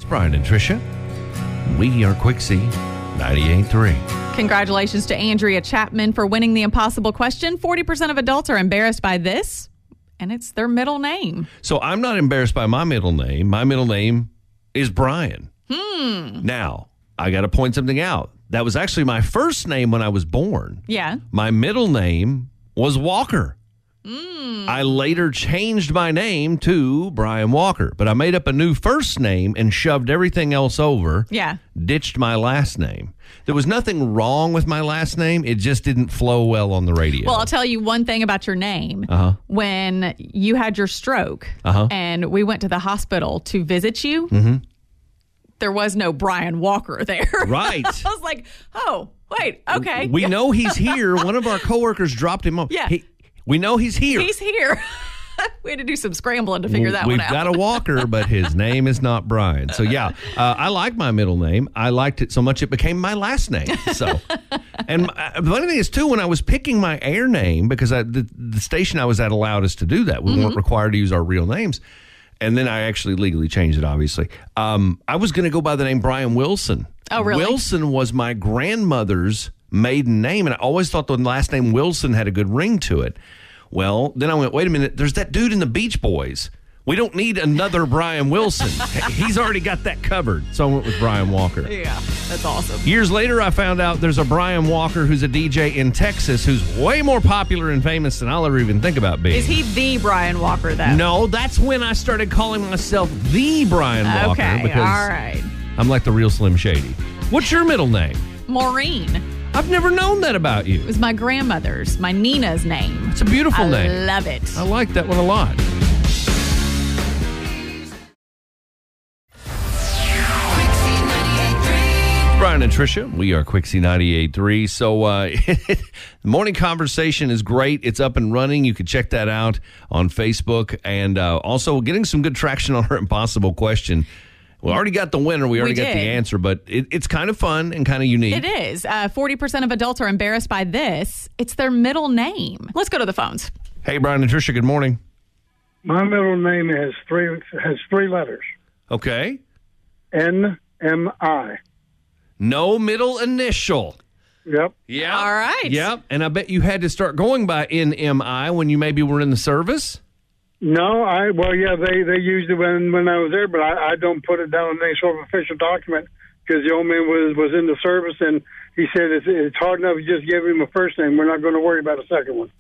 Brian and Tricia. We are Quixie 98.3. Congratulations to Andrea Chapman for winning the impossible question. 40% of adults are embarrassed by this, and it's their middle name. So I'm not embarrassed by my middle name. My middle name is Brian. Now, I got to point something out. That was actually my first name when I was born. Yeah. My middle name was Walker. I later changed my name to Brian Walker, but I made up a new first name and shoved everything else over. Yeah. Ditched my last name. There was nothing wrong with my last name. It just didn't flow well on the radio. Well, I'll tell you one thing about your name. When you had your stroke and we went to the hospital to visit you, there was no Brian Walker there. Right. I was like, oh, wait, okay. We know he's here. One of our coworkers dropped him off. Yeah. We know he's here. He's here. We had to do some scrambling to figure that one out. We've got a Walker, but his name is not Brian. So, yeah, I like my middle name. I liked it so much it became my last name. So, and the funny thing is, too, when I was picking my air name, because the station I was at allowed us to do that. We weren't required to use our real names. And then I actually legally changed it, obviously. I was going to go by the name Brian Wilson. Oh, really? Wilson was my grandmother's maiden name, and I always thought the last name Wilson had a good ring to it. Well, then I went, wait a minute, there's that dude in the Beach Boys. We don't need another Brian Wilson. He's already got that covered. So I went with Brian Walker. Yeah, that's awesome. Years later, I found out there's a Brian Walker who's a DJ in Texas who's way more popular and famous than I'll ever even think about being. Is he the Brian Walker, though? No, that's when I started calling myself the Brian Walker. Okay, because all right. I'm like the real Slim Shady. What's your middle name? Maureen. I've never known that about you. It was my grandmother's, my Nina's name. It's a beautiful name. I love it. I like that one a lot. Brian and Tricia, we are Quixie 98.3. So the morning conversation is great. It's up and running. You can check that out on Facebook. And also getting some good traction on our impossible question. We already got the winner. We already got the answer, but it's kind of fun and kind of unique. It is. 40% of adults are embarrassed by this. It's their middle name. Let's go to the phones. Hey, Brian and Tricia, good morning. My middle name has three letters. Okay. NMI. No middle initial. Yep. Yeah. All right. Yep. And I bet you had to start going by NMI when you maybe were in the service. No, they used it when I was there, but I don't put it down in any sort of official document because the old man was in the service and he said it's hard enough to just give him a first name. We're not going to worry about a second one.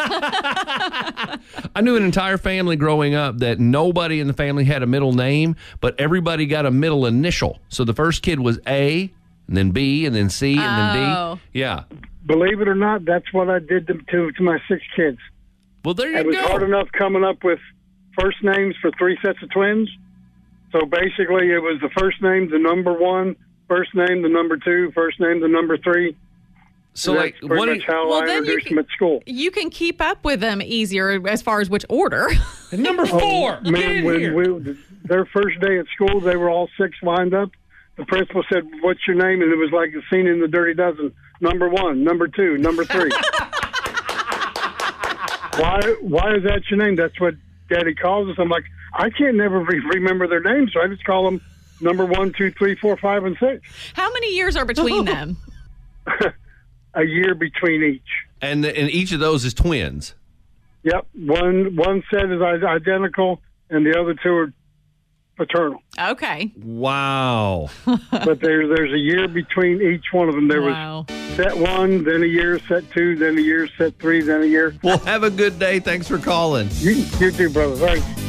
I knew an entire family growing up that nobody in the family had a middle name, but everybody got a middle initial. So the first kid was A, and then B, and then C, and then D. Yeah. Believe it or not, that's what I did to my 6 kids. Well, there you go. It was hard enough coming up with first names for 3 sets of twins. So basically, it was the first name, the number 1, first name, the number 2, first name, the number 3. So, that's pretty much how I introduced them at school. You can keep up with them easier as far as which order. And number 4. Their first day at school, they were all 6 lined up. The principal said, "What's your name?" And it was like a scene in The Dirty Dozen. Number 1, number 2, number 3. Why is that your name? That's what Daddy calls us. I'm like, I can't never remember their names, so I just call them number 1, 2, 3, 4, 5, and 6. How many years are between them? A year between each. And each of those is twins. Yep. One set is identical, and the other 2 are paternal. Okay. Wow. But there's a year between each one of them. There was set 1, then a year, set 2, then a year, set 3, then a year. Well, have a good day. Thanks for calling. You too, brother. Thanks.